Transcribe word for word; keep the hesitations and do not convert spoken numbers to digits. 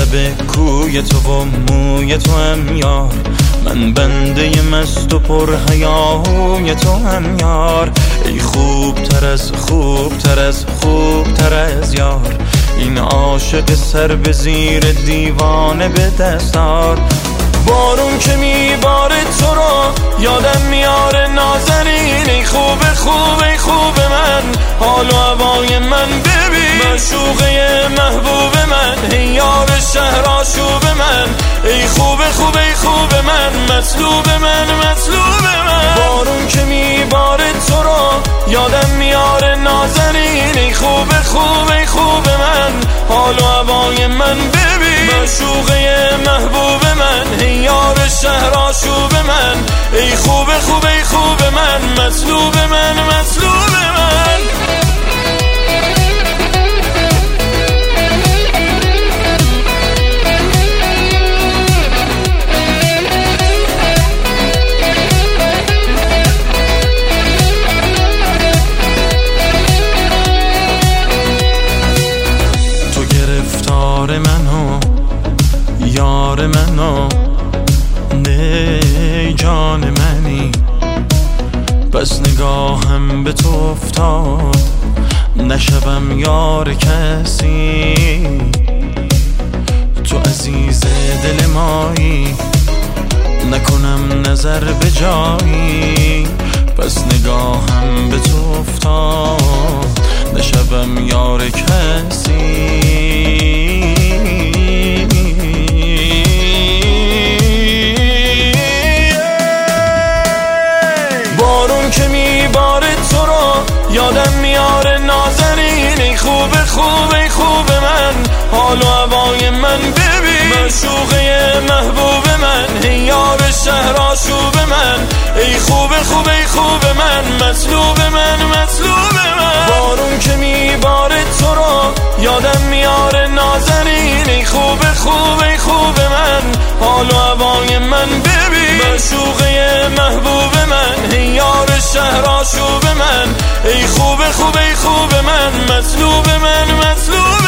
لب کوی تو و موی تو هم یار، من بنده مست و پر حیاهوی تو هم یار. ای خوب تر از خوب تر از خوب تر از یار، این عاشق سر به زیر دیوانه به دستار. بارون که میباره تو رو یادم میاره نازنین، ای خوب خوب ای خوب من، حال و هوای من ببین، معشوقه محبوب من، ای یار شهر آشوب من، ای خوب خوب ای خوب من، مطلوب من مطلوب من. بارون که میباره تو رو یادم میاره نازنین، ای خوب خوب ای خوب من، حال و هوای من ببین، معشوقه محبوب من، ای یار شهر آشوب من، ای خوب خوب ای خوب من، مطلوب من مطلوب من. تو گرفتار منو یار منو، ای جان منی، بس نگاهم به تو افتاد نشوم یار کسی. تو عزیز دل مایی، نکنم نظر به جایی، بس نگاهم به تو افتاد نشوم یار کسی. بارون که میباره تو رو یادم میاره نازنین، ای خوب خوب ای خوب من، حال و هوای من ببین، معشوقه محبوب من، ای یار شهر آشوب من، ای خوب خوب ای خوب من، مطلوب من مطلوب من. بارون که میباره تو رو یادم میاره نازنین، ای خوب خوب ای خوب من، حال و هوای من ببین، معشوقه محبوب من، ای یار شهر آشوب من، ای خوب خوب ای خوب من، مطلوب من مطلوب